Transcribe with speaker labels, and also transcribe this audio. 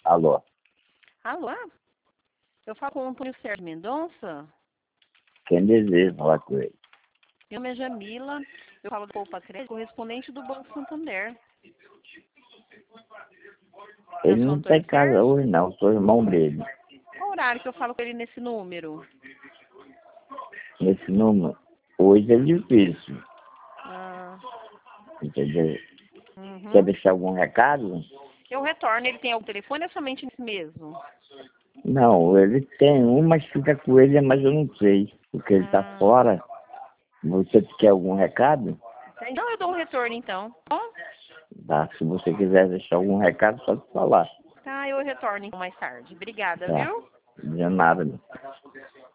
Speaker 1: Alô?
Speaker 2: Alô? Eu falo com o Antônio Sérgio Mendonça.
Speaker 1: Quem deseja falar com ele?
Speaker 2: Meu nome é Jamila. Eu falo do Poupa Crédito, correspondente do Banco Santander.
Speaker 1: Ele não está em casa hoje, não. Sou irmão dele.
Speaker 2: Qual horário que eu falo com ele nesse número?
Speaker 1: Nesse número, hoje é difícil.
Speaker 2: Ah,
Speaker 1: Entendeu?
Speaker 2: uhum.
Speaker 1: Quer deixar algum recado?
Speaker 2: Eu retorno. Ele tem algum telefone ou é somente nesse mesmo?
Speaker 1: Não, ele tem um, mas fica com ele, mas eu não sei. Porque ele está fora. Você quer algum recado?
Speaker 2: Então eu dou um retorno, então. Bom?
Speaker 1: Tá, se você quiser deixar algum recado, só te falar.
Speaker 2: Tá, eu retorno então mais tarde. Obrigada,
Speaker 1: Tá.
Speaker 2: viu?
Speaker 1: De nada.